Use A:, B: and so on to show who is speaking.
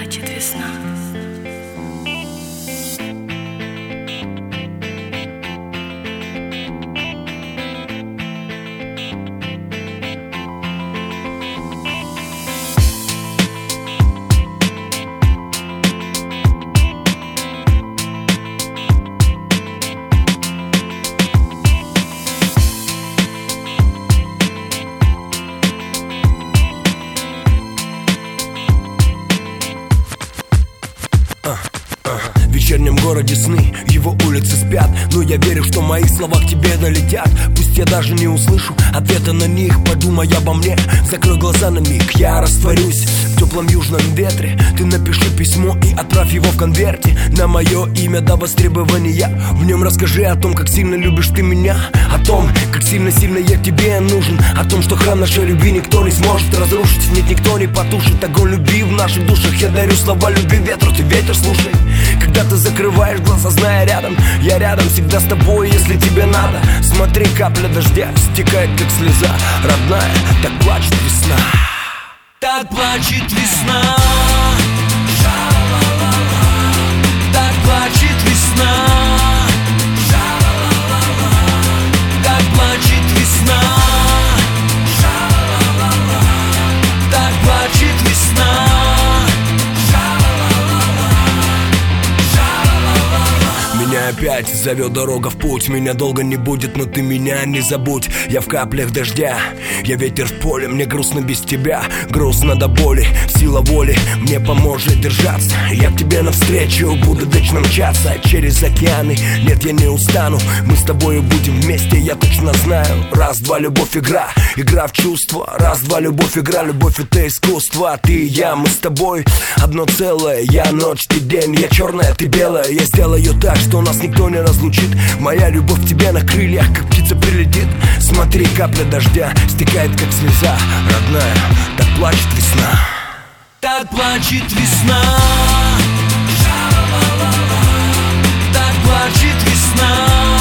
A: плачет весна.
B: В вечернем городе сны, его улицы спят, но я верю, что мои слова к тебе долетят. Пусть я даже не услышу ответа на них, подумай обо мне, закрой глаза на миг. Я растворюсь в теплом южном ветре. Ты напиши письмо и отправь его в конверте на мое имя до востребования. В нем расскажи о том, как сильно любишь ты меня, о том, как сильно-сильно я тебе нужен, о том, что храм нашей любви никто не сможет разрушить. Нет, никто не потушит огонь любви в наших душах. Я дарю слова любви ветру, ты ветер слушай. Когда ты закрываешь глаза, зная рядом, я рядом всегда с тобой, если тебе надо. Смотри, капля дождя стекает, как слеза. Родная, так плачет весна.
C: Так плачет весна. Так плачет весна. Так плачет весна. Так плачет весна.
B: Меня опять зовет дорога в путь. Меня долго не будет, но ты меня не забудь. Я в каплях дождя, я ветер в поле. Мне грустно без тебя, грустно до боли. Сила воли мне поможет держаться. Я к тебе навстречу буду вечно мчаться через океаны. Нет, я не устану, мы с тобою будем вместе, я точно знаю. Раз-два, любовь, игра, игра в чувства. Раз-два, любовь, игра, любовь это искусство. Ты и я, мы с тобой одно целое. Я ночь, ты день, я черная, ты белая. Я сделаю так, что нас никто не разлучит. Моя любовь к тебе на крыльях, как птица прилетит. Смотри, капля дождя стекает, как слеза. Родная, так плачет весна.
C: Так плачет весна. Так плачет весна.